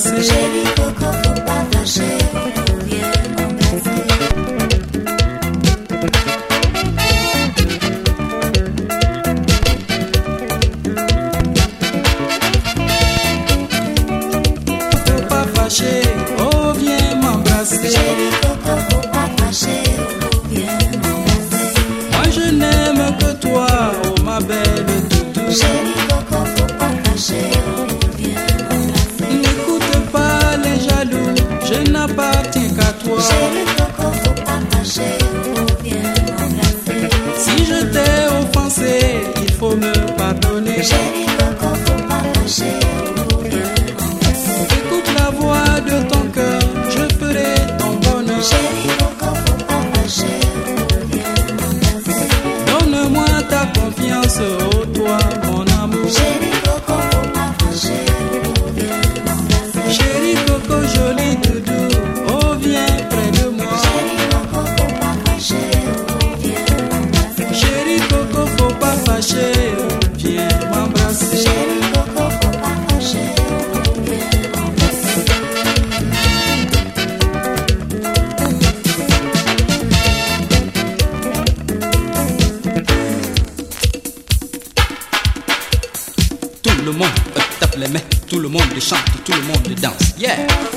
m'embrasser. Chérie Coco, faut pas fâcher, viens m'embrasser. Faut pas fâcher, oh viens m'embrasser. Chérie Coco, faut pas fâcher, viens m'embrasser. Moi je n'aime que toi, oh ma belle doudou. Chérie Coco, faut pas fâcher, viens m'embrasser. N'écoute pas les jaloux, je n'appartiens qu'à toi. Chérie Coco, faut pas fâcher, viens m'embrasser. Si je t'ai offensé, il faut me pardonner. Chérie Coco, faut pas fâcher, viens m'embrasser. Écoute la voix de ton cœur, je ferai ton bonheur. Chérie Coco, faut pas fâcher, viens m'embrasser. Donne-moi ta confiance, oh toi mon amour. Chérie Coco, faut pas fâcher, viens m'embrasser. Chérie Coco, joli doudou, oh viens près de moi. Chérie Coco, faut pas fâcher, viens m'embrasser. Chérie Coco, faut pas fâcher, viens m'embrasser. Chérie Coco, faut pas fâcher, viens m'embrasser. Tout le monde tape les mains, tout le monde chante, tout le monde danse. Yeah!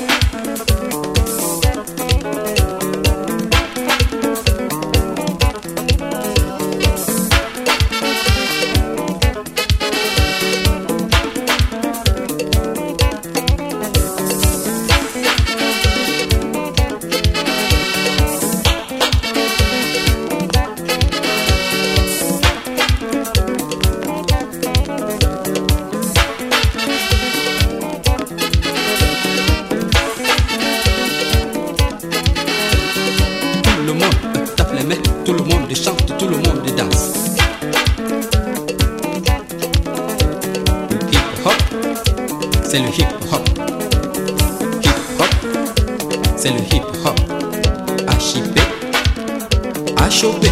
Tout le monde tape les mains, tout le monde chante, tout le monde danse. Hip hop, c'est le hip hop. Hip hop, c'est le hip hop. HIP, HOP.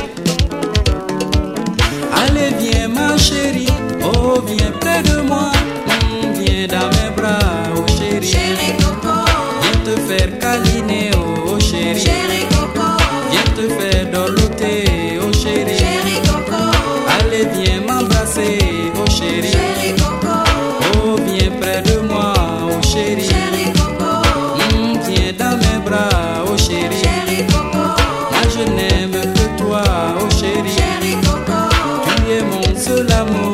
Allez viens ma chérie, oh viens près de moi. Viens dans mes bras, oh chérie. Chérie Coco, Viens te faire câliner, oh chérie. chérie Coco, Viens te faire dorloter, oh chérie. chérie Coco, Allez viens m'embrasser, oh chérie. chérie Coco, Oh viens près de moi, oh chérie. chérie Coco, Viens dans mes bras, oh chérie. chérie Coco, Moi je n'aime que toi, oh chérie. chérie Coco, Tu es mon seul amour.